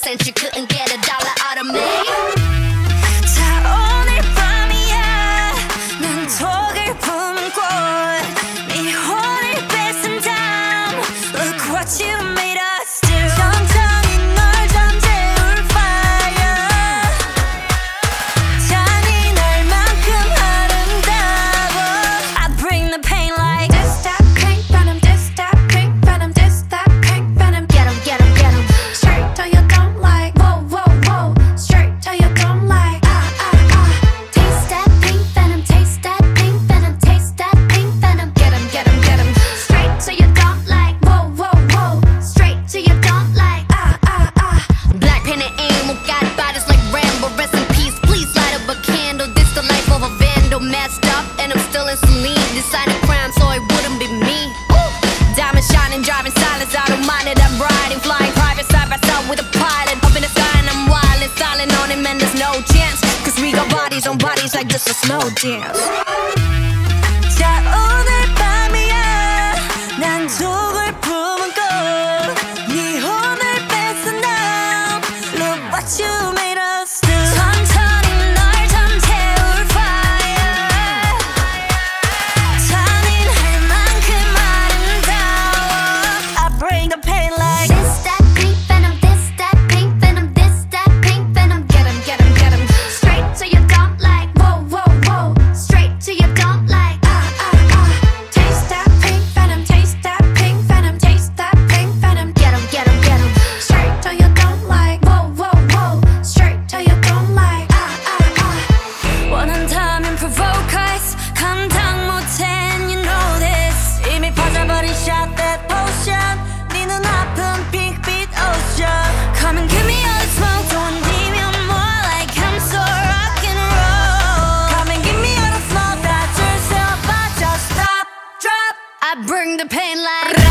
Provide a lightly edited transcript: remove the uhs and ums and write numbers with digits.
cent, you couldn't get $1 out of me. 자 오늘 밤이야 난 독을 품은 꽃 네 혼을 뺏은 다음 Look what you made us do 천천히 널 잠재울 fire 잔인할 만큼 아름다워 I bring the pain like This that pink venom, this that pink venom, this that pink venom Get 'em, get 'em, get 'em. Straight till you don't like Whoa, whoa, whoa Straight till you don't like Taste that pink venom, taste that pink venom, taste that pink venom. Get 'em, get 'em, get 'em. Straight till you don't like Whoa, whoa, whoa Straight till you don't like Black pen and ammo, got bodies like Rambo. Rest in peace, please light up a candle. This the life of a vandal, messed up, and I'm still in saline. Deciding crime, so it wouldn't be me. Diamond shining, driving silence, I don't mind it. I'm riding, flying private side by side with a pilot. Up in the sky and I'm wild and silent on him, and there's no chance. Cause we got bodies on bodies like this a slow dance. 자 오늘 밤이야 난 독을 품은 꽃네 혼을 뺏은 다음 Look what you made us do 천천히 널 잠재울 fire 잔인할 만큼 아름다워 I bring the pain like This that pink venom, this that pink venom, this that pink venom. Get 'em, get 'em, get 'em. Straight till you don't like Whoa, whoa, whoa Straight till you don't like Taste that pink venom, taste that pink venom, taste that pink venom Get 'em, get 'em, get 'em. Straight till you don't like Whoa, whoa, whoa Straight till you don't like 원한다면 provoke us 감당 못해 and you know this 이미 빠져버린 shot that potion 네 눈앞은 빅빛 ocean Come and give me all the smoke 돈 뒤면 more like I'm so rock and roll Come and give me all the smoke 다 줄 수 없어 just stop drop I bring the pain like